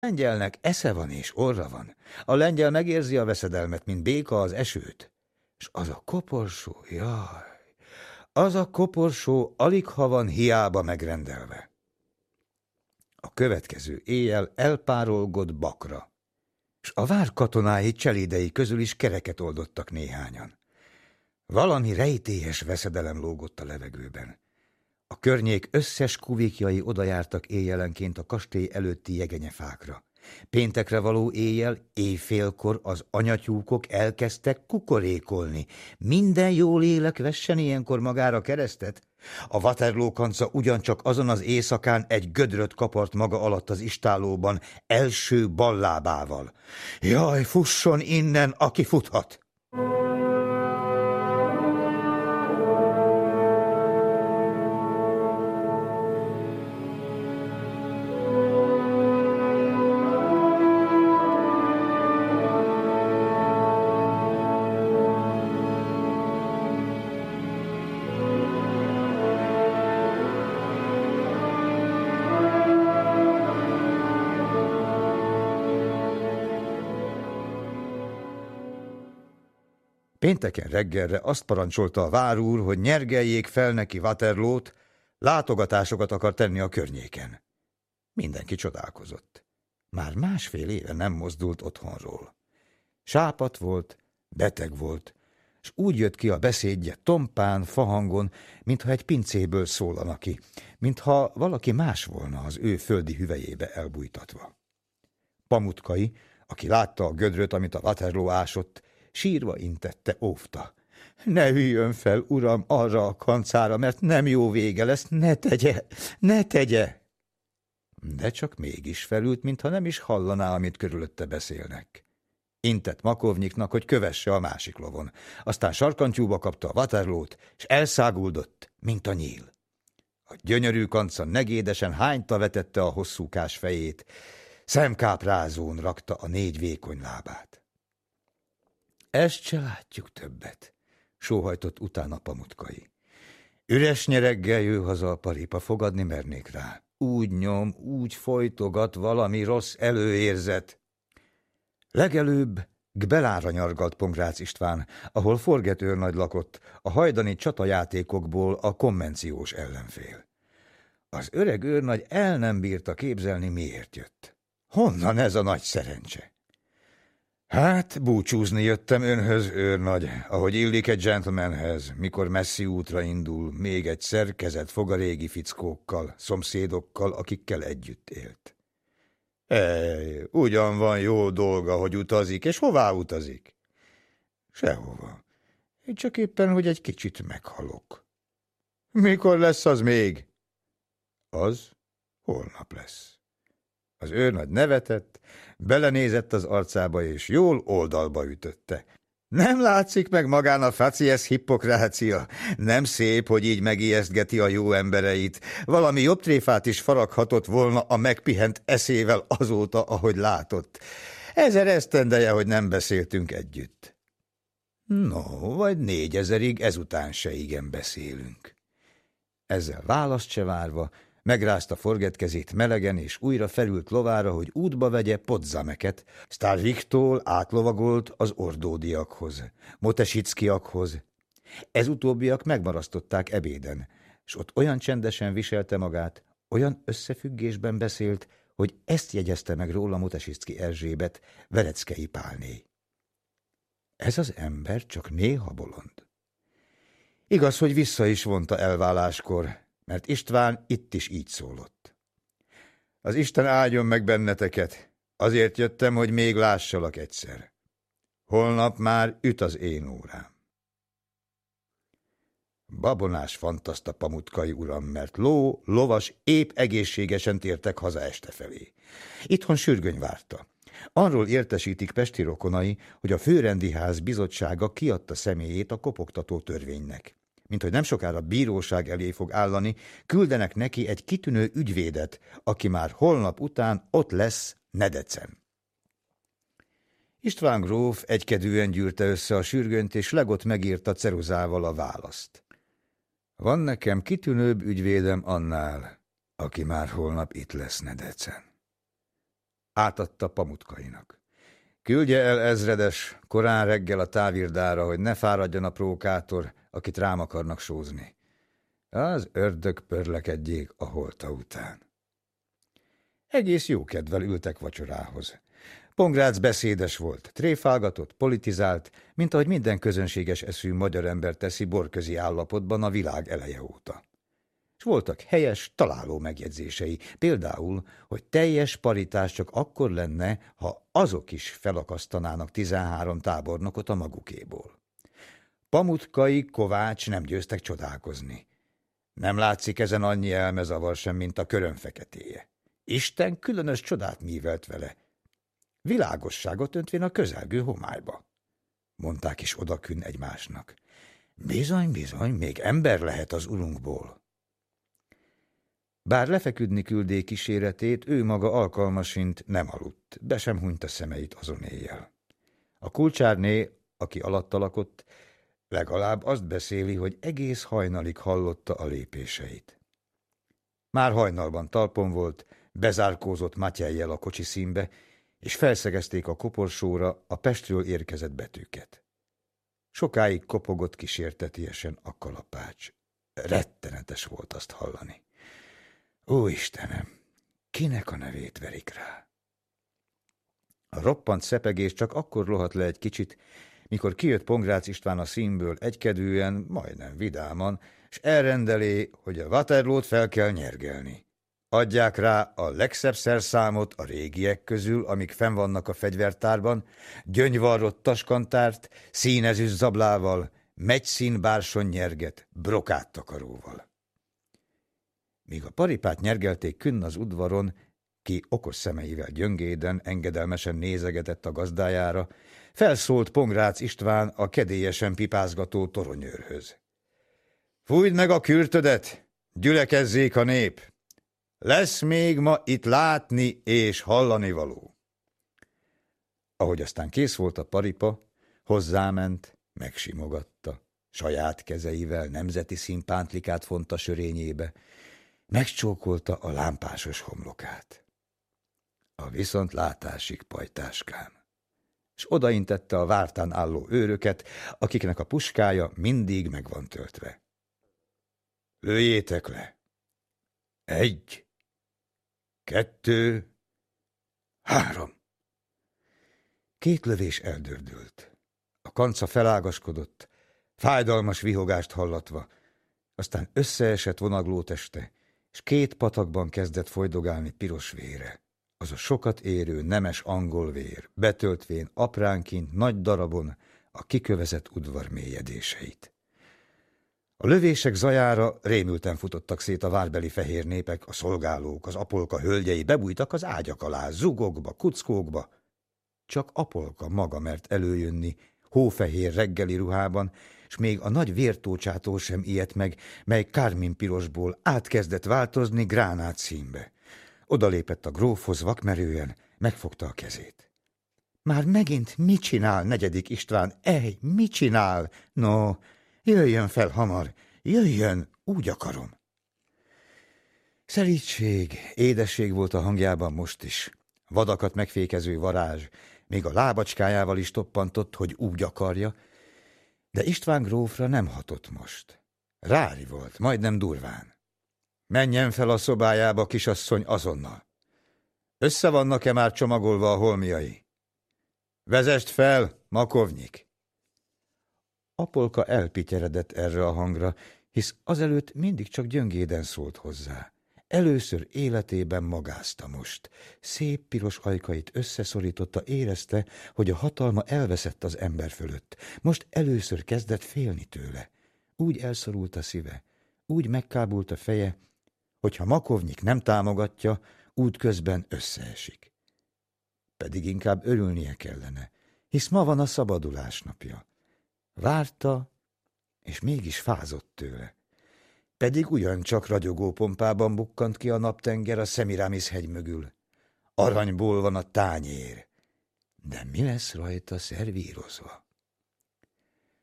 lengyelnek esze van és orra van. A lengyel megérzi a veszedelmet, mint béka az esőt. És az a koporsó, jaj, az a koporsó aligha van hiába megrendelve. A következő éjjel elpárolgott Bakra, és a vár katonái cselédei közül is kereket oldottak néhányan. Valami rejtélyes veszedelem lógott a levegőben. A környék összes kuvikjai odajártak éjjelenként a kastély előtti jegenyefákra. Péntekre való éjjel, éjfélkor az anyatyúkok elkezdtek kukorékolni. Minden jó lélek vessen ilyenkor magára keresztet. A Waterloo kanca ugyancsak azon az éjszakán egy gödröt kapart maga alatt az istállóban, első ballábával. Jaj, fusson innen, aki futhat! Pénteken reggelre azt parancsolta a várúr, hogy nyergeljék fel neki Waterloót, látogatásokat akar tenni a környéken. Mindenki csodálkozott. Már másfél éve nem mozdult otthonról. Sápadt volt, beteg volt, és úgy jött ki a beszédje tompán, fahangon, mintha egy pincéből szólana ki, mintha valaki más volna az ő földi hüvelyébe elbújtatva. Pamutkai, aki látta a gödröt, amit a Waterloo ásott, sírva intette, óvta. Ne hűljön fel, uram, arra a kancára, mert nem jó vége lesz, ne tegye, ne tegye! De csak mégis felült, mintha nem is hallaná, amit körülötte beszélnek. Intett Makovnyiknak, hogy kövesse a másik lovon. Aztán sarkantyúba kapta a Waterlót, és elszáguldott, mint a nyíl. A gyönyörű kanca negédesen hányta vetette a hosszúkás fejét, szemkáprázón rakta a 4 vékony lábát. Ezt se látjuk többet, sóhajtott utána Pamutkai. Üres nyereggel jő haza a paripa, fogadni mernék rá. Úgy nyom, úgy folytogat valami rossz előérzet. Legelőbb Gbelára nyargalt Pongrác István, ahol Forget őrnagy lakott, a hajdani csatajátékokból a konvenciós ellenfél. Az öreg őrnagy el nem bírta képzelni, miért jött. Honnan ez a nagy szerencse? Hát, búcsúzni jöttem önhöz, őrnagy, ahogy illik egy gentlemanhez, mikor messzi útra indul, még egyszer kezet fog a régi fickókkal, szomszédokkal, akikkel együtt élt. Ugyan van jó dolga, hogy utazik, és hová utazik? Sehova. Én csak éppen, hogy egy kicsit meghalok. Mikor lesz az még? Az holnap lesz. Az őrnagy nevetett, belenézett az arcába, és jól oldalba ütötte. Nem látszik meg magán a facies hippokrácia? Nem szép, hogy így megijesztgeti a jó embereit. Valami jobb tréfát is faraghatott volna a megpihent eszével azóta, ahogy látott. 1000 esztendeje, hogy nem beszéltünk együtt. No, vagy 4000-ig ezután se igen beszélünk. Ezzel választ se várva, megrázta Forget kezét melegen, és újra felült lovára, hogy útba vegye Podzameket. Starviktól átlovagolt az ordódiakhoz, Motesickiakhoz. Ez utóbbiak megmarasztották ebéden, s ott olyan csendesen viselte magát, olyan összefüggésben beszélt, hogy ezt jegyezte meg róla Motesicki Erzsébet, Vereckei Pálné. Ez az ember csak néha bolond. Igaz, hogy vissza is vonta elváláskor, mert István itt is így szólott. Az Isten áldjon meg benneteket, azért jöttem, hogy még lássalak egyszer. Holnap már üt az én órám. Babonás fantaszta Pamutkai, uram, mert ló, lovas épp egészségesen tértek haza este felé. Itthon sürgöny várta. Arról értesítik pesti rokonai, hogy a főrendiház bizottsága kiadta személyét a kopogtató törvénynek. Mint hogy nem sokára bíróság elé fog állani, küldenek neki egy kitűnő ügyvédet, aki már holnap után ott lesz Nedecen. István gróf egykedvűen gyűrte össze a sürgönyt, és legott megírta ceruzával a választ. Van nekem kitűnőbb ügyvédem annál, aki már holnap itt lesz Nedecen. Átadta Pamutkainak. Küldje el, ezredes, korán reggel a távirdára, hogy ne fáradjon a prókátor, akit rám akarnak sózni. Az ördög pörlekedjék a holta után. Egész jókedvel ültek vacsorához. Pongrác beszédes volt, tréfálgatott, politizált, mint ahogy minden közönséges eszű magyar ember teszi borközi állapotban a világ eleje óta. És voltak helyes, találó megjegyzései, például, hogy teljes paritás csak akkor lenne, ha azok is felakasztanának 13 tábornokot a magukéból. Pamutkai, Kovács nem győztek csodálkozni. Nem látszik ezen annyi elmezavar sem, mint a körömfeketéje. Isten különös csodát művelt vele. Világosságot öntvén a közelgő homályba. Mondták is odakünn egymásnak. Bizony, bizony, még ember lehet az urunkból. Bár lefeküdni küldé kíséretét, ő maga alkalmasint nem aludt, be sem hunyta szemeit azon éjjel. A kulcsárné, aki alatta lakott, legalább azt beszéli, hogy egész hajnalig hallotta a lépéseit. Már hajnalban talpon volt, bezárkózott Matyejjel a kocsi színbe, és felszegezték a koporsóra a Pestről érkezett betűket. Sokáig kopogott kísértetiesen a kalapács. Rettenetes volt azt hallani. Ó, Istenem, kinek a nevét verik rá? A roppant szepegés csak akkor lohadt le egy kicsit, mikor kijött Pongrác István a színből egykedvűen, majdnem vidáman, s elrendelé, hogy a Waterlót fel kell nyergelni. Adják rá a legszebb szerszámot a régiek közül, amik fenn vannak a fegyvertárban, gyöngyvarrott taskantárt, színezüst zablával, megyszín bársony nyerget, brokáttakaróval. Míg a paripát nyergelték künn az udvaron, ki okos szemeivel gyöngéden engedelmesen nézegetett a gazdájára, felszólt Pongrác István a kedélyesen pipázgató toronyőrhöz. Fújd meg a kürtödet, gyülekezzék a nép! Lesz még ma itt látni és hallani való. Ahogy aztán kész volt a paripa, hozzáment, megsimogatta, saját kezeivel nemzeti színpántlikát font a sörényébe, megcsókolta a lámpásos homlokát. A viszontlátásig, pajtáskám, és odaintette a vártán álló őröket, akiknek a puskája mindig meg van töltve. Lőjétek le! 1, 2, 3. 2 lövés eldördült. A kanca felágaskodott, fájdalmas vihogást hallatva, aztán összeesett vonagló teste, és 2 patakban kezdett folydogálni piros vére. Az a sokat érő, nemes angol vér, betöltvén apránként nagy darabon a kikövezett udvar mélyedéseit. A lövések zajára rémülten futottak szét a várbeli fehér népek, a szolgálók, az apolka hölgyei bebújtak az ágyak alá, zugokba, kuckókba. Csak apolka maga mert előjönni, hófehér reggeli ruhában, s még a nagy vértócsától sem ijedt meg, mely kárminpirosból átkezdett változni gránát színbe. Odalépett a grófhoz vakmerően, megfogta a kezét. Már megint mit csinál, 4. István? Mit csinál? No, jöjjön fel hamar, jöjjön, úgy akarom. Szelídség, édesség volt a hangjában most is. Vadakat megfékező varázs, még a lábacskájával is toppantott, hogy úgy akarja, de István grófra nem hatott most. Rári volt, majdnem durván. Menjen fel a szobájába, kisasszony, azonnal. Össze vannak-e már csomagolva a holmiai? Vezest fel, Makovnyik! Apolka elpityeredett erre a hangra, hisz azelőtt mindig csak gyöngéden szólt hozzá. Először életében magázta most. Szép piros ajkait összeszorította, érezte, hogy a hatalma elveszett az ember fölött. Most először kezdett félni tőle. Úgy elszorult a szíve, úgy megkábult a feje, hogyha Makovnyik nem támogatja, útközben összeesik. Pedig inkább örülnie kellene, hisz ma van a szabadulás napja. Várta, és mégis fázott tőle. Pedig ugyancsak ragyogó pompában bukkant ki a naptenger a Szemiramis hegy mögül. Aranyból van a tányér, de mi lesz rajta szervírozva?